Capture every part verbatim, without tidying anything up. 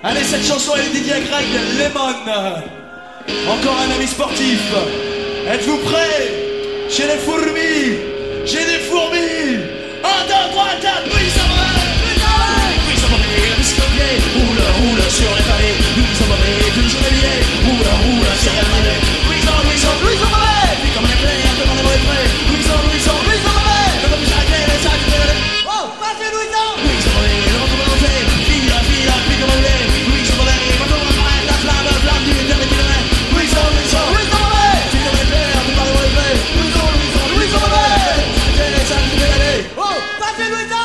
Allez, cette chanson elle est dédiée à Greg Lemon. Encore un ami sportif. Êtes-vous prêts? Chez les fourmis, j'ai des fourmis. Un, deux, trois, quatre, oui, ça va. Oui, ça va, oui, ça va, roule, roule sur les pavés. Oui, ça va, toujours les billets. Roule, roule sur les pavés. Oui, ça va, oui, ça va, oui, ça va. Puis comme les plaies, un peu dans les mauvais prêts. Oui, ça va, oui, ça va, oui, ça va. Comme vous arrêtez, les sacs, les sacs. Oh, passez Louison. Oui, ça va, le ventre balancé. Fila, fila, puis comme on est. Oui, ça va, maintenant on va paraître la flamme, la flamme du dernier kilomètre. Oui, ça va, oui, ça va, oui, ça va. Puis comme les plaies, un peu dans les mauvais prêts. Oui, ça va, oui, ça va, oui, ça va. Arrêtez, les sacs, les sacs. Oh, passez Louison.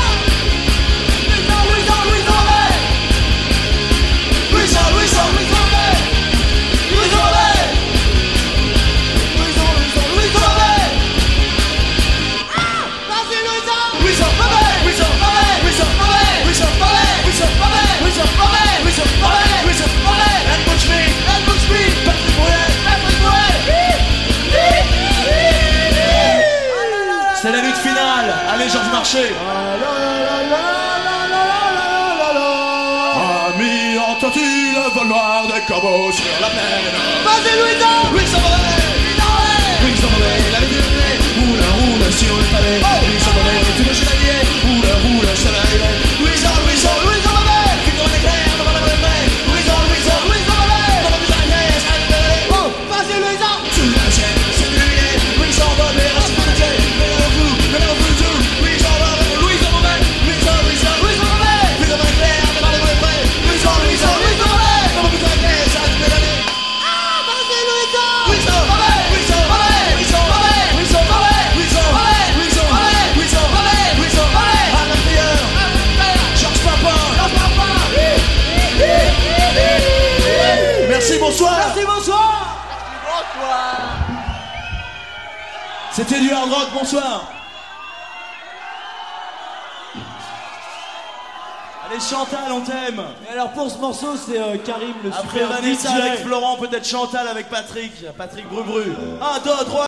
C'est la lutte finale. Allez, Georges Marchais. Ami, entends-tu le vol noir des corbeaux sur la plaine? Vas-y, Louison. Oui, ça va. Oui, ça va. La lutte finale. Roule, roule sur le palais. Oui, ça va. Tout le chevalier. Roule, roule sur la rive. Oui, ça, oui, ça, oui, ça va. Puis qu'on éclaire devant la vraie main. Oui, ça, oui, ça, oui, ça va. Dans la plus arrière, ça va. Oh, vas-y, Louison. Sous la chaîne, c'est du lumière. Oui, ça va. Les racines de Dieu. Mais là, vous, mais là, vous, tout. Oui, ça va. Oui, ça va. Oui, ça, oui, ça, oui, ça va. Puis qu'on éclaire devant la vraie main. Oui, ça, oui, ça, oui, ça va. Dans la plus arrière, ça va. Ah, vas-y, Louison. Oui, ça va. Oui, ça va. Oui, ça va. Oui, ça va. Oui, ça va. Oui, ça va. Oui, ça va. Oui, ça va. À l'intérieur. Georges Papa. Georges Papa. Merci, bonsoir. Merci, bonsoir. C'était du hard rock, bonsoir. Allez, Chantal, on t'aime. Et alors pour ce morceau, c'est euh, Karim le Après super Vanessa D J. avec Florent, peut-être Chantal avec Patrick. Patrick Brubru. Un, deux, trois.